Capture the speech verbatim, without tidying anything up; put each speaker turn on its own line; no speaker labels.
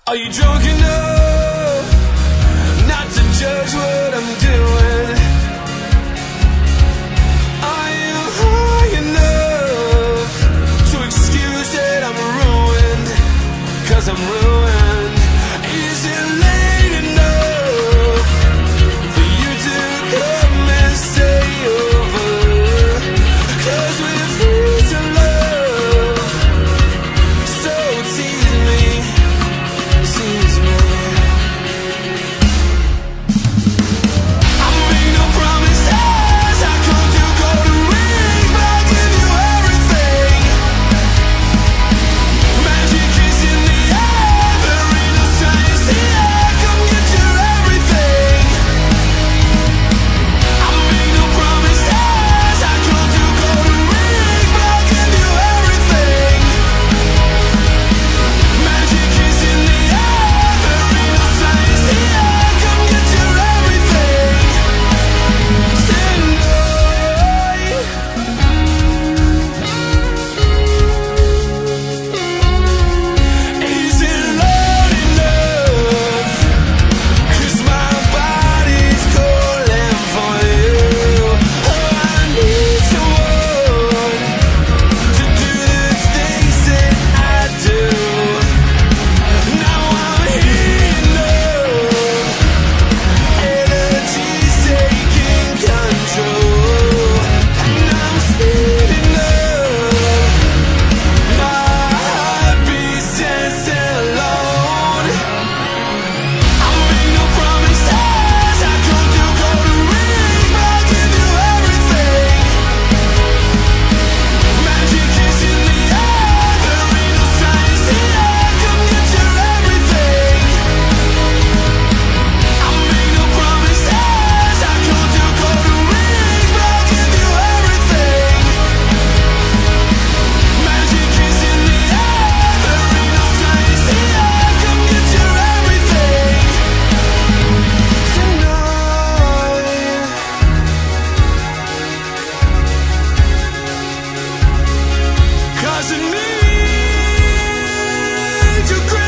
Are you drunk enough not to judge what I'm doing? Are you high enough to excuse that I'm ruined? 'Cause I'm ruined. Is it late enough for you to come and stay over? 'Cause we're free to love, so tease me, tease me. I make no promises, I come to golden rings, but I'll give you everything. Magic is in the air, there ain't no science here, come get your everything. I make no promises, I come to golden rings, but I'll give you everything. Magic is in the air, there ain't no science here, come get your everything. Tonight, is it loud enough? 'Cause my body's calling for you. Oh, I need someone to do the things that I do. Now I'm heating up, energy's taking control, and I'm speeding up. My heart beats dancing alone. I make no promises, I come to golden rings, but I'll give you everything. Magic is in the air, there ain't no science here, come get your everything. I make no promises, I come to golden rings, but I'll give you everything. Magic is in the air, there ain't no science here, come get your everything. Tonight, 'cause I need your grace.